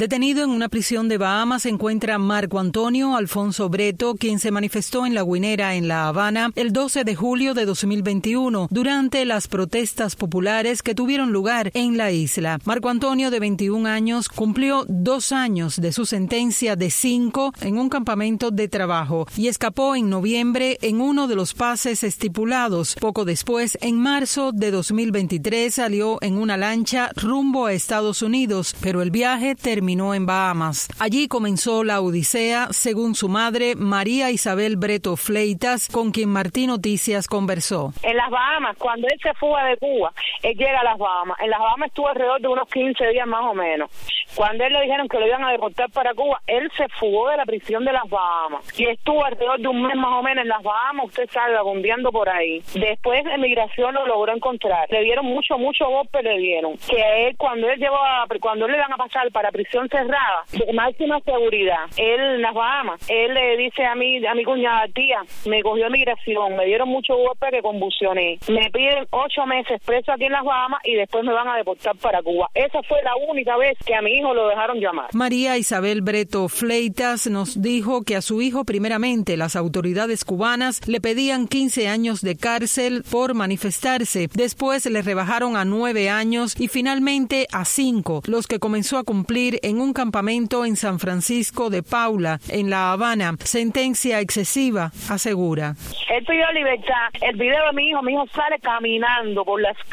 Detenido en una prisión de Bahamas se encuentra Marco Antonio Alfonso Breto, quien se manifestó en La Guinera, en La Habana, el 12 de julio de 2021, durante las protestas populares que tuvieron lugar en la isla. Marco Antonio, de 21 años, cumplió 2 años de su sentencia de 5 en un campamento de trabajo y escapó en noviembre en uno de los pases estipulados. Poco después, en marzo de 2023, salió en una lancha rumbo a Estados Unidos, pero el viaje terminó en Bahamas. Allí comenzó la odisea, según su madre, María Isabel Breto Fleitas, con quien Martí Noticias conversó. En las Bahamas, cuando él se fuga de Cuba, él llega a las Bahamas. En las Bahamas estuvo alrededor de unos 15 días más o menos. Cuando él le dijeron que lo iban a deportar para Cuba, él se fugó de la prisión de las Bahamas y estuvo alrededor de un mes más o menos en las Bahamas, usted sabe, vagabundeando por ahí. Después de migración lo logró encontrar. Le dieron mucho golpe, le dieron. Que a él, cuando él le van a pasar para prisión cerrada, de máxima seguridad, él en las Bahamas, él le dice a mi cuñada, tía, me cogió migración, me dieron mucho golpe que convulsioné. Me piden 8 meses preso aquí en las Bahamas y después me van a deportar para Cuba. Esa fue la única vez que a mi hijo lo dejaron llamar. María Isabel Breto Fleitas nos dijo que a su hijo, primeramente, las autoridades cubanas le pedían 15 años de cárcel por manifestarse. Después le rebajaron a 9 años y finalmente a 5, los que comenzó a cumplir en un campamento en San Francisco de Paula, en La Habana. Sentencia excesiva, asegura. Él pidió libertad. El video de mi hijo sale caminando por las